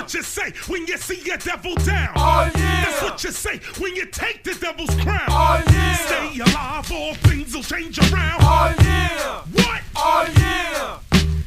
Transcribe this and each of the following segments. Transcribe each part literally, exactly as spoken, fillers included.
what you say when you see a devil down. Oh yeah. That's what you say when you take the devil's crown. Oh yeah. Stay alive, all things will change around. Oh yeah. What? Oh yeah.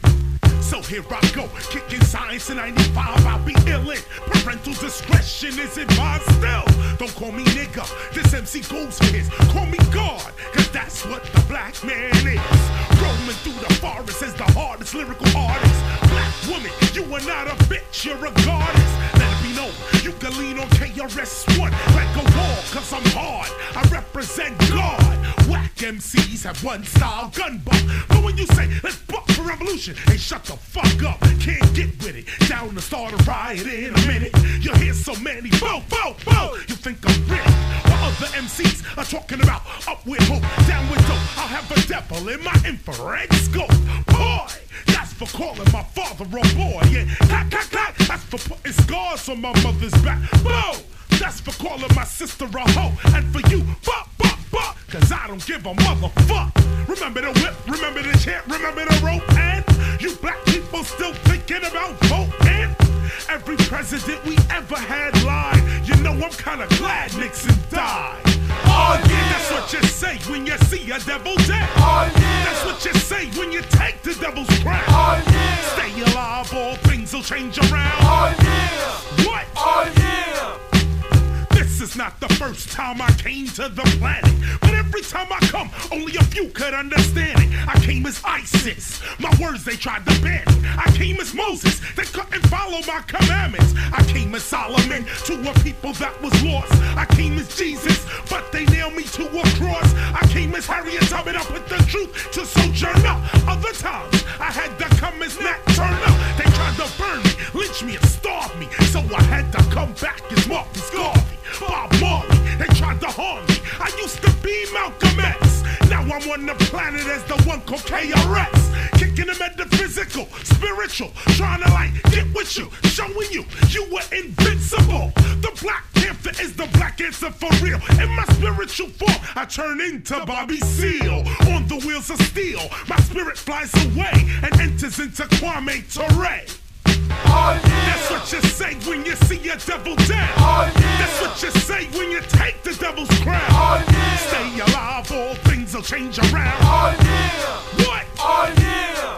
So here I go, kicking science in ninety-five, I'll be illin'. Parental discretion is advised still. Don't call me nigga, this M C goes for his. Call me God, cause that's what the black man is. Roaming through the forest as the hardest lyrical artist. Black woman, you are not a bitch, you're a goddess. Let it be known, you can lean on K R S One like a wall, cause I'm hard. I represent God. Whack M Cs have one style, gun buck. But when you say, let's buck for revolution, hey, shut the fuck up, can't get with it. Down to start a riot in a minute. You hear so many, bow, bow, bow. You think I'm rich, while other M Cs are talking about up with hope, down with dope. I'll have a devil in my infrared scope. Boy, that's for calling my father a boy. Yeah, clack, clack, clack, that's for putting scars on my mother's back. Bow, that's for calling my sister a hoe. And for you, buck, buck, buck, cause I don't give a motherfuck. Remember the whip, remember the chant, remember the rope, and you black people still thinking about voting? Every president we ever had lied. You know I'm kinda glad Nixon died. Oh yeah, that's what you say when you see a devil dead. Oh yeah. That's what you say when you take the devil's crown. Oh yeah. Stay alive, all things will change around. Oh yeah. What? Oh yeah. This is not the first time I came to the planet, but every time I come, only a few could understand it. I came as ISIS, my words they tried to ban it. I came as Moses, they couldn't follow my commandments. I came as Solomon, to a people that was lost. I came as Jesus, but they nailed me to a cross. I came as Harriet Tubman, I put the truth to Sojourner. Other times, I had to come as Nat Turner. They tried to burn me, lynch me, and starve me, so I had to come back as Marcus Garvey, Bob Marley. They tried to harm me. I used to be Malcolm X. Now I'm on the planet as the one called K R S. Kicking the metaphysical, spiritual, trying to like get with you, showing you you were invincible. The Black Panther is the black answer for real. In my spiritual form, I turn into Bobby Seale. On the wheels of steel, my spirit flies away and enters into Kwame Ture. Oh yeah. That's what you say when you see a devil down. Oh yeah. That's what you say when you take the devil's crown. Oh yeah. Stay alive, all things will change around. Oh yeah. What? Oh yeah.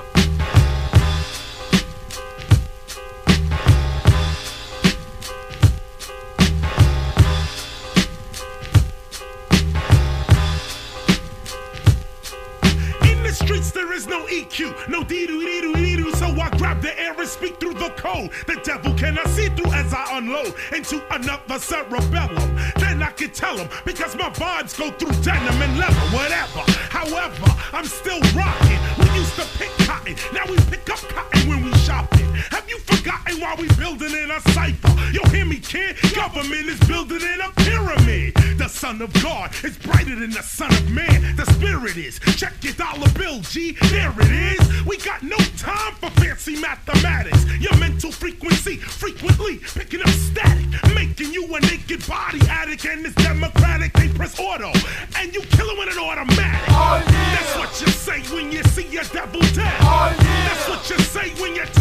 In the streets there is no E Q, no dee-doo-dee-doo-dee-doo. So I grab the air and speak through the code. The devil cannot see through as I unload into another cerebellum. Then I can tell him, because my vibes go through denim and leather, whatever. However, I'm still rocking. We used to pick cotton, now we pick up cotton when we shopping. Have you forgotten why we building in a cipher? You hear me, kid? Government is building in a pyramid. The son of God is brighter than the son of man. The spirit is. Check your dollar bill, G. There it is. We got no time for fancy mathematics. Your mental frequency frequently picking up static, making you a naked body addict. And it's democratic. They press auto and you kill it with an automatic. Oh yeah. That's what you say when you see a devil dead. Oh yeah. That's what you say when you